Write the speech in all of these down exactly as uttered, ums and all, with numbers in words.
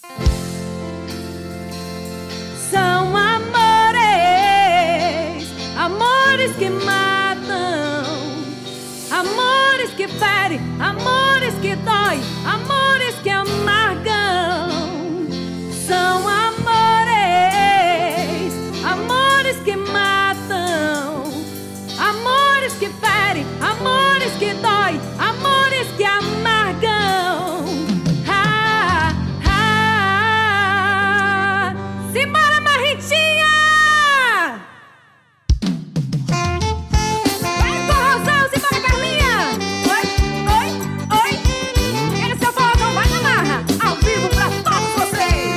São amores, amores que matam, amores que ferem, amores que dói, amores que amargam. São amores, amores que matam, amores que ferem, amores que dói, amores que amargam. Ah, ah, simbora, Marritinha! Vai, forrozão, simbora, Carlinha! Oi, oi, oi! Esse é o forrozão, vai na marra! Ao vivo pra todos vocês!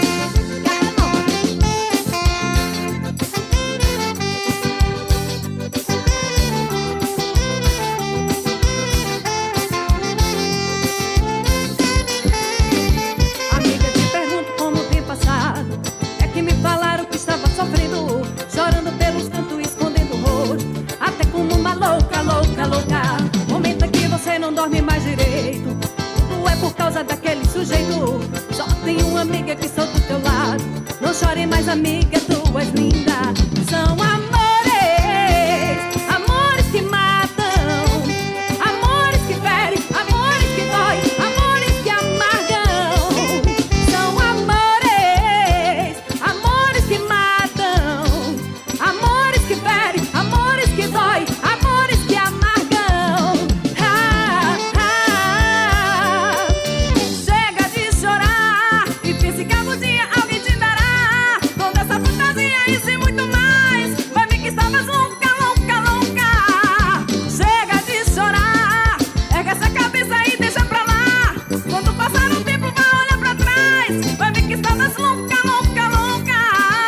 Amiga, te pergunto como tem passado. É que me falaram que estava sofrendo, chorando pelos cantos, escondendo o rosto, até como uma louca, louca, louca. Momento que você não dorme mais direito, tudo é por causa daquele sujeito. Só tem uma amiga que estou do teu lado. Não chore mais, amiga, tu és linda. São amores, amores que matam, amores que ferem, amores que dói, amores que amargam. São amores, amores que matam, amores que ferem, amores que dói, amores que amargam. Ah, ah, chega de chorar e pense que algum dia alguém te dará toda essa fantasia, isso e muito mais. Vai ver que estavas louca, louca, louca. Chega de chorar, erga essa cabeça e deixa pra lá. Quando passar um tempo, vai olhar pra trás. Vai ver que estavas louca, louca, louca.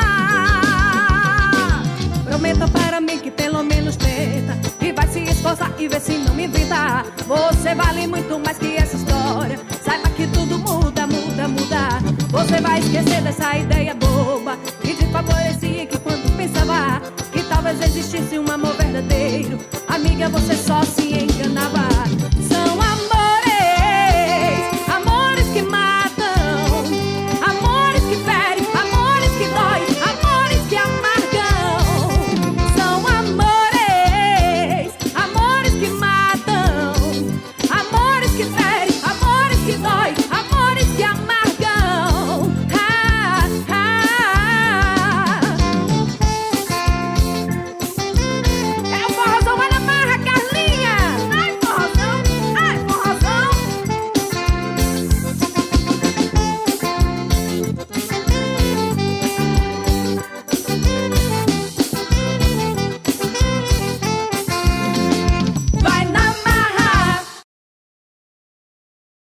Prometa para mim que pelo menos tenta, e vai se esforçar e ver se não me inventa. Você vale muito mais que essa história. Saiba que tudo muda, muda, muda. Você vai esquecer dessa ideia boba que te favorecia, que quando pensava que talvez existisse um amor verdadeiro. Amiga, você só